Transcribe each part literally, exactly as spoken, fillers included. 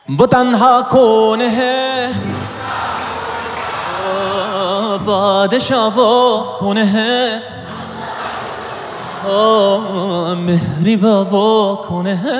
वो तन्हा कौन है, बादशाह वो कौन है, ओ मेहरबा वो कौन है,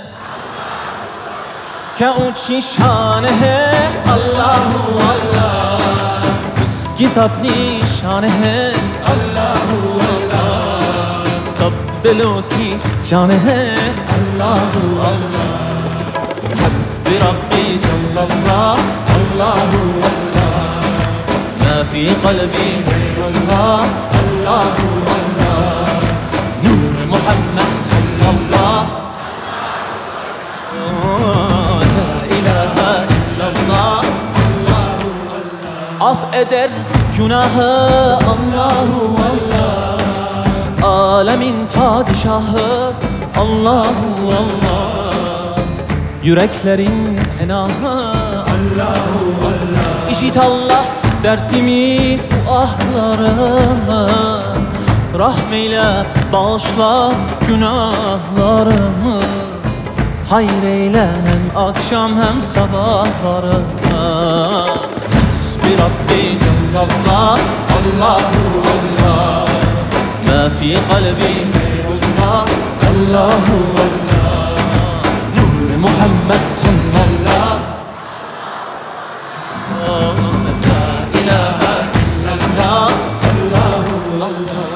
क्या ऊंची शान है। अल्लाह अल्लाह उसकी सब निशान है। अल्लाह अल्लाह सब दिलों की जान है। अल्लाह अल्लाह हस्बी रब्बी जल्लल्लाह। अल्लाह अल्लाह मा फी क़ल्बी गैरुल्लाह। अल्लाह अल्लाह नूर मुहम्मद सल्लल्लाह। Af eder günahı Allahu Allah, alemin padişahı Allahu Allah, yüreklerin enahı Allahu Allah. İşit Allah dertimi, bu ahlarımı, rahmeyle bağışla günahlarımı, hayır eyle hem akşam hem sabahlarımı. بربي جل الله. الله الله ما في قلبي غير الله. الله الله نور محمد صلى الله. لا إله إلا الله. الله الله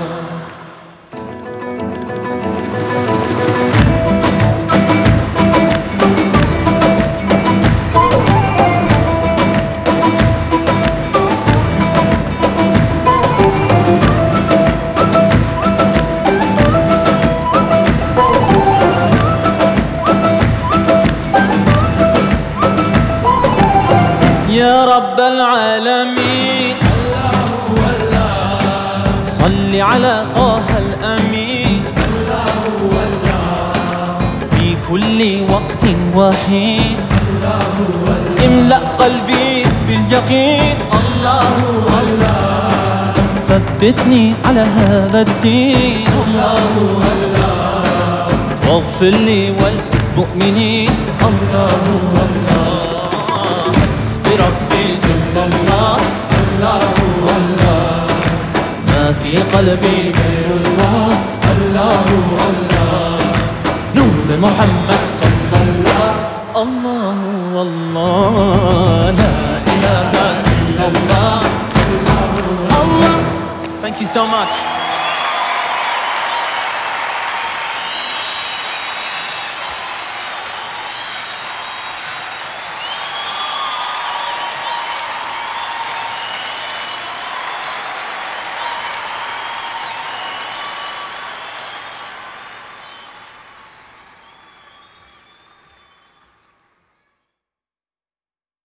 يا رب العالمين. الله الله صل على طه الأمين. الله الله في كل وقت وحين. الله الله املأ قلبي باليقين. الله الله ثبتني على هذا الدين. الله الله واغفر لي والمؤمنين. الله الله ربي جل الله. الله الله ما في قلبي غير الله. الله الله نور محمد صلى الله. الله الله لا إله إلا الله. الله. Thank you so much.